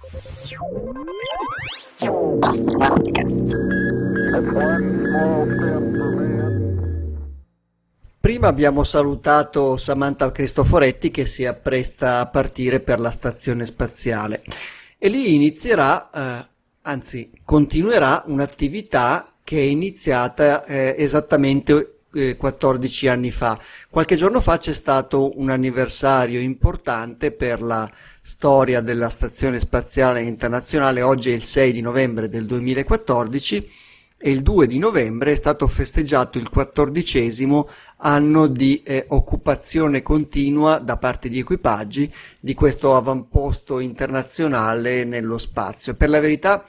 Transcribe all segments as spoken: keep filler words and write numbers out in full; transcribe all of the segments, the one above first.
Prima abbiamo salutato Samantha Cristoforetti che si appresta a partire per la stazione spaziale e lì inizierà, eh, anzi continuerà un'attività che è iniziata eh, esattamente eh, quattordici anni fa. Qualche giorno fa c'è stato un anniversario importante per la storia della Stazione Spaziale Internazionale. Oggi è il sei di novembre del duemilaquattordici e il due di novembre è stato festeggiato il quattordicesimo anno di eh, occupazione continua da parte di equipaggi di questo avamposto internazionale nello spazio. Per la verità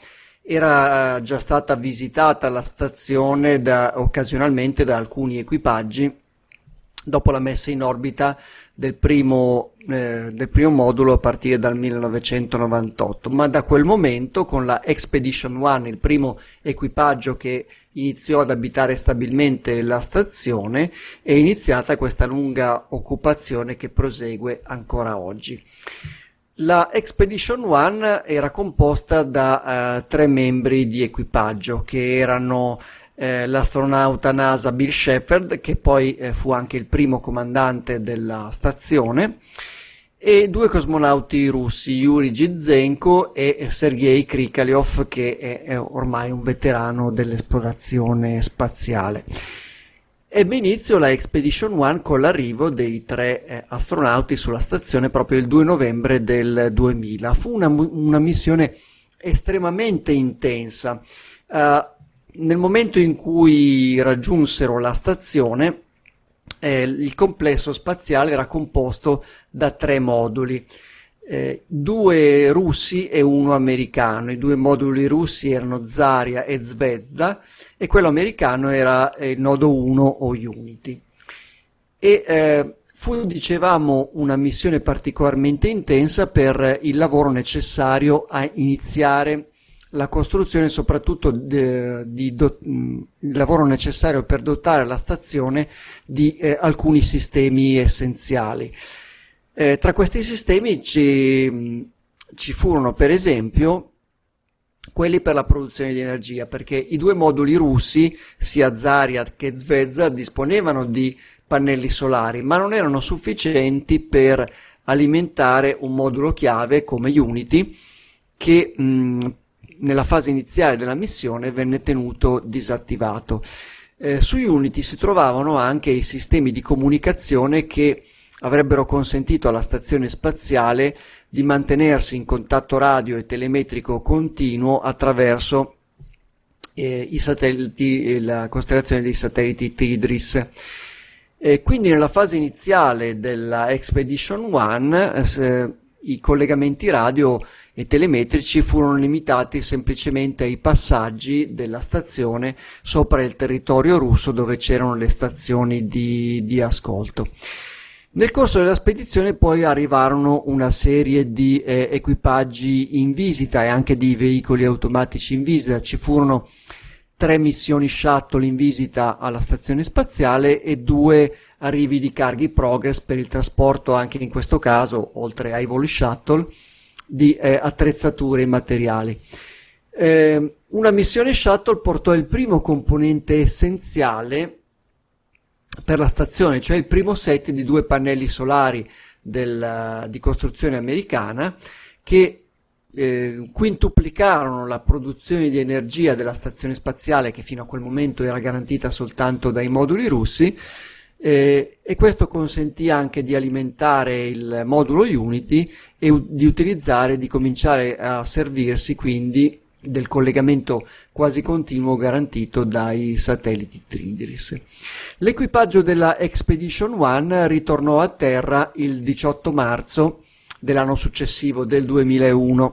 era già stata visitata la stazione da, occasionalmente da alcuni equipaggi dopo la messa in orbita del primo, eh, del primo modulo a partire dal millenovecentonovantotto, ma da quel momento, con la Expedition One, il primo equipaggio che iniziò ad abitare stabilmente la stazione, è iniziata questa lunga occupazione che prosegue ancora oggi. La Expedition One era composta da eh, tre membri di equipaggio che erano Eh, l'astronauta NASA Bill Shepard, che poi eh, fu anche il primo comandante della stazione, e due cosmonauti russi, Yuri Gitzenko e Sergei Krikalev, che è, è ormai un veterano dell'esplorazione spaziale. Ebbe inizio la Expedition One con l'arrivo dei tre eh, astronauti sulla stazione proprio il due novembre del duemila. Fu una, una missione estremamente intensa. Uh, Nel momento in cui raggiunsero la stazione, eh, il complesso spaziale era composto da tre moduli, eh, due russi e uno americano. I due moduli russi erano Zarya e Zvezda e quello americano era eh, il nodo uno o Unity. E eh, fu, dicevamo, una missione particolarmente intensa per il lavoro necessario a iniziare la costruzione, soprattutto di, di do, il lavoro necessario per dotare la stazione di eh, alcuni sistemi essenziali. Eh, tra questi sistemi ci, ci furono per esempio quelli per la produzione di energia, perché i due moduli russi, sia Zarya che Zvezda, disponevano di pannelli solari, ma non erano sufficienti per alimentare un modulo chiave come Unity, che mh, nella fase iniziale della missione venne tenuto disattivato. Eh, su Unity si trovavano anche i sistemi di comunicazione che avrebbero consentito alla stazione spaziale di mantenersi in contatto radio e telemetrico continuo attraverso eh, i satelliti, la costellazione dei satelliti TIDRIS. E quindi nella fase iniziale della Expedition One eh, i collegamenti radio e telemetrici furono limitati semplicemente ai passaggi della stazione sopra il territorio russo dove c'erano le stazioni di, di ascolto. Nel corso della spedizione poi arrivarono una serie di eh, equipaggi in visita e anche di veicoli automatici in visita. Ci furono tre missioni shuttle in visita alla stazione spaziale e due arrivi di carghi Progress per il trasporto, anche in questo caso, oltre ai voli shuttle, di eh, attrezzature e materiali. Eh, una missione shuttle portò il primo componente essenziale per la stazione, cioè il primo set di due pannelli solari del, di costruzione americana che Eh, quintuplicarono la produzione di energia della stazione spaziale, che fino a quel momento era garantita soltanto dai moduli russi, eh, e questo consentì anche di alimentare il modulo Unity e u- di utilizzare, di cominciare a servirsi quindi del collegamento quasi continuo garantito dai satelliti TIDRIS. L'equipaggio della Expedition One ritornò a terra il diciotto marzo dell'anno successivo, del duemilauno,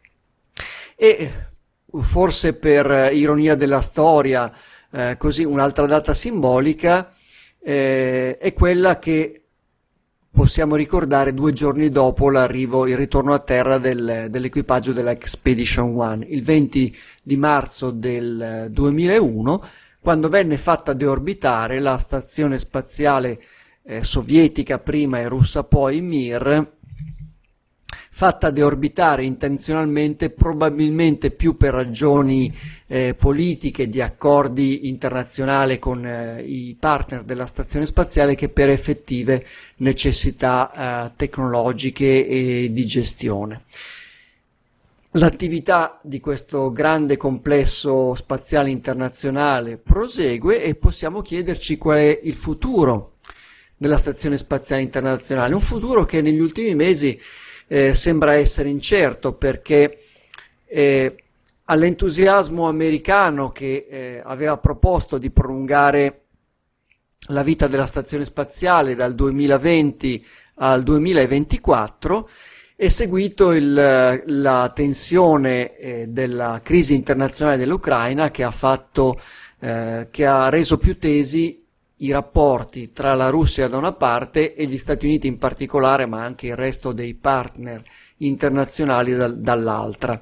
e forse per ironia della storia, eh, così un'altra data simbolica eh, è quella che possiamo ricordare due giorni dopo l'arrivo, il ritorno a terra del, dell'equipaggio della Expedition One, il venti di marzo del duemilauno, quando venne fatta deorbitare la stazione spaziale eh, sovietica prima e russa poi Mir, fatta deorbitare intenzionalmente, probabilmente più per ragioni eh, politiche di accordi internazionali con eh, i partner della stazione spaziale che per effettive necessità eh, tecnologiche e di gestione. L'attività di questo grande complesso spaziale internazionale prosegue e possiamo chiederci qual è il futuro della Stazione Spaziale Internazionale, un futuro che negli ultimi mesi eh, sembra essere incerto perché eh, all'entusiasmo americano che eh, aveva proposto di prolungare la vita della Stazione Spaziale dal duemilaventi al duemilaventiquattro è seguito il, la tensione eh, della crisi internazionale dell'Ucraina che ha fatto, eh, che ha reso più tesi i rapporti tra la Russia da una parte e gli Stati Uniti in particolare, ma anche il resto dei partner internazionali da, dall'altra.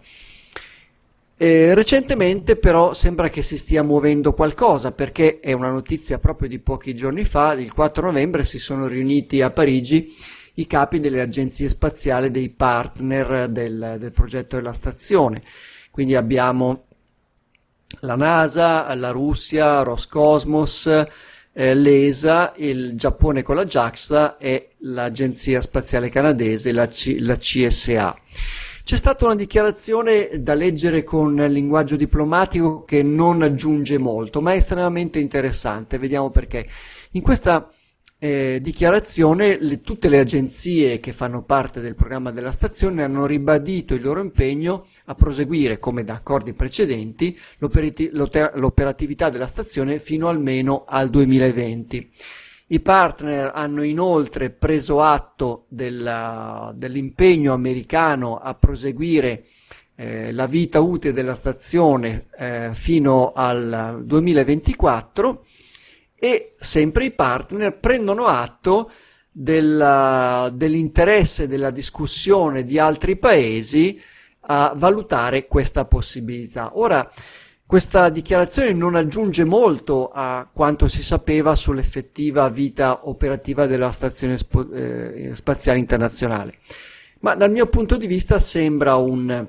Eh, recentemente però sembra che si stia muovendo qualcosa, perché è una notizia proprio di pochi giorni fa, il quattro novembre si sono riuniti a Parigi i capi delle agenzie spaziali dei partner del, del progetto della stazione. Quindi abbiamo la NASA, la Russia, Roscosmos, eh, l'E S A, il Giappone con la JAXA e l'Agenzia Spaziale Canadese, la, C- la C S A. C'è stata una dichiarazione da leggere con linguaggio diplomatico che non aggiunge molto, ma è estremamente interessante. Vediamo perché. In questa Eh, dichiarazione le, tutte le agenzie che fanno parte del programma della stazione hanno ribadito il loro impegno a proseguire, come da accordi precedenti, l'operati- l'operatività della stazione fino almeno al duemilaventi. I partner hanno inoltre preso atto della, dell'impegno americano a proseguire eh, la vita utile della stazione eh, fino al duemilaventiquattro. E sempre i partner prendono atto della, dell'interesse della discussione di altri paesi a valutare questa possibilità. Ora, questa dichiarazione non aggiunge molto a quanto si sapeva sull'effettiva vita operativa della Stazione Spo- eh, Spaziale Internazionale, ma dal mio punto di vista sembra un,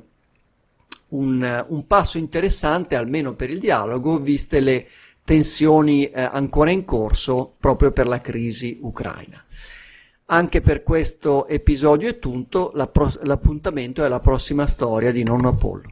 un, un passo interessante, almeno per il dialogo, viste le tensioni eh, ancora in corso proprio per la crisi ucraina. Anche per questo episodio è tutto, la pro- l'appuntamento è la prossima storia di Nonno Apollo.